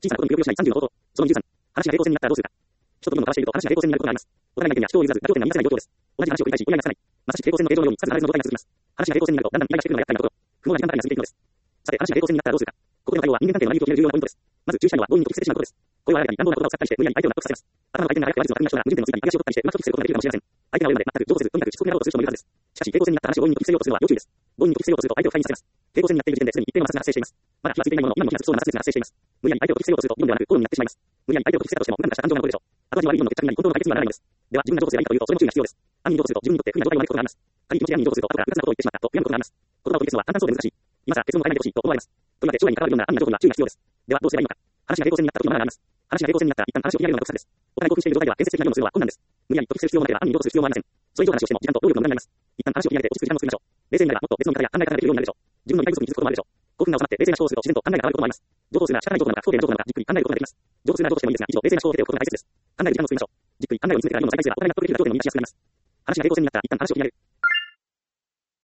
小さなことにぷよぷよしない30の方法。その23、話が平行線になったらどうするか。人と物を交わしていると話が平行線になることがあります。お互いの意見や主張を譲らず、妥協点が見出せない状況です。同じ話を繰り返し、折り合いがつかない。まさしく平行線の形状のように、数々の状態が続きます。話が平行線になると、だんだんイライラしてくるのが厄介なところ。不毛な時間帯が過ぎていくのです。さて、話が平行線になったらどうするか。ここでの対応は人間関係の成り行きを決める重要なポイントです。まず注意したいのは強引に解き伏せてしまうことです。これはあらかに乱暴な言葉を使ったりして、無理やり相手を納得させます。頭の回転が速くて話術の巧みな人が矛盾点のついたり、東を取ったりして、うまく解き伏せることができるかもしれません。相手が上まで全く情報せず、とにかくしつこくなろうとする人もいるはずです。しかし、平行線になった話を強引に解き伏せようとするのは要注意です。強引に解き伏せようとすると相手を不快にさせます。平行線になっている時点で、すでに一定の摩擦が発生しています。まだ火がついていないものの、今も火がつきそうな摩擦熱が発生しています。無理やり相手を解き伏せようとすると、議論ではなく、討論になってしまいます。無理やり相手を解き伏せたとしても、無駄した感情が残るでしょう。後味悪い議論の決着になり、本当の解決にはならないのです。では、自分がどうすればいいかというと、それも注意が必要です。暗に譲歩すると、自分にとって不利な状態を招くことがあります。仮に気持ちで暗に譲歩すると、後から複雑なことを言ってしまったと、悔やむことがあります。言葉を取り消すのは簡単そうで難しい。今さら結論を変えないでほしいと思われます。とりわけ将来に関わるような暗な情報には注意が必要です。では、どうすればいいのか。話が平行線になった時のマナーがあります。話が平行線になったら、一旦話を切り上げるのが得策です。お互い興奮している状態では、建設的な議論をするのは困難です。無理やり解き伏せる必要もなければ、暗に譲歩する必要もありません。それ以上の話をしても、時間と労力の無駄になります。一旦話を切り上げて落ち着く時間を作りましょう。冷静になれば、もっと別の見方や考え方ができるようになるでしょう。自分の理解不足に気づくこともあるでしょう。興奮が収まって冷静な思考をすると、自然と考えが変わることもあります。情報数が仕方ない情報なのか、不当な情報なのか、じっくり考えることができます。情報数がどうしてもいいですが、以上、冷静な思考を経ておくことが大切です。考える時間を作りましょう。じっくり考えを見つめてから議論の再開すれば、お互い納得できるような状況になりやすくなります。話が平行線になったら、一旦話を切り上げる。